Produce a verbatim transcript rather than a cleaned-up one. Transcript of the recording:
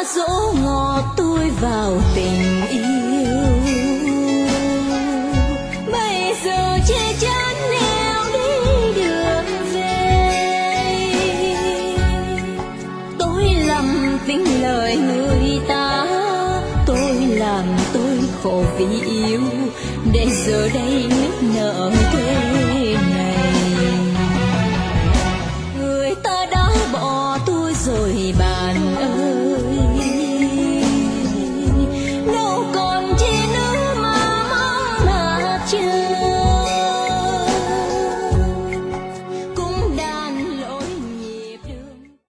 dỗ ngọt tôi vào tình yêu. Bây giờ chê chán nẻo đi đường về, tôi lầm tính lời người ta, tôi làm tôi khổ vì yêu, để giờ đây